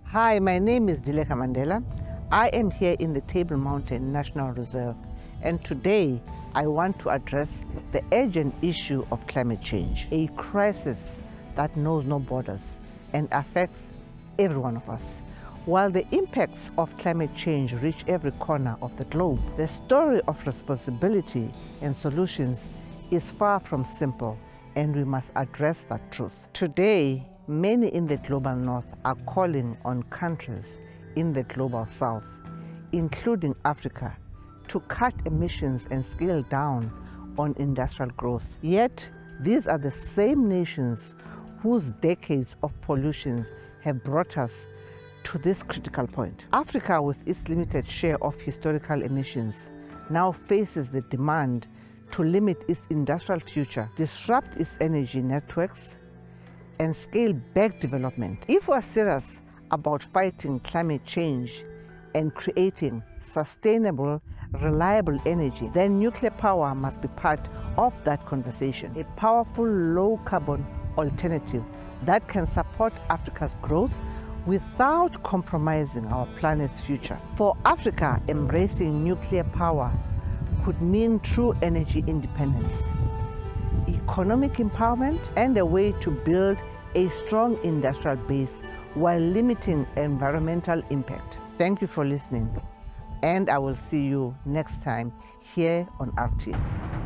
Hi, my name is Dileka Mandela. I am here in the Table Mountain National Reserve, and today I want to address the urgent issue of climate change, a crisis that knows no borders and affects every one of us. While the impacts of climate change reach every corner of the globe, the story of responsibility and solutions is far from simple, and we must address that truth. Today, many in the global north are calling on countries in the global south, including Africa, to cut emissions and scale down on industrial growth. Yet, these are the same nations whose decades of pollution have brought us to this critical point. Africa, with its limited share of historical emissions, now faces the demand to limit its industrial future, disrupt its energy networks, and scale back development. If we're serious about fighting climate change and creating sustainable, reliable energy, then nuclear power must be part of that conversation. A powerful, low-carbon alternative that can support Africa's growth without compromising our planet's future. For Africa, embracing nuclear power could mean true energy independence, economic empowerment, and a way to build a strong industrial base while limiting environmental impact. Thank you for listening, and I will see you next time here on RT.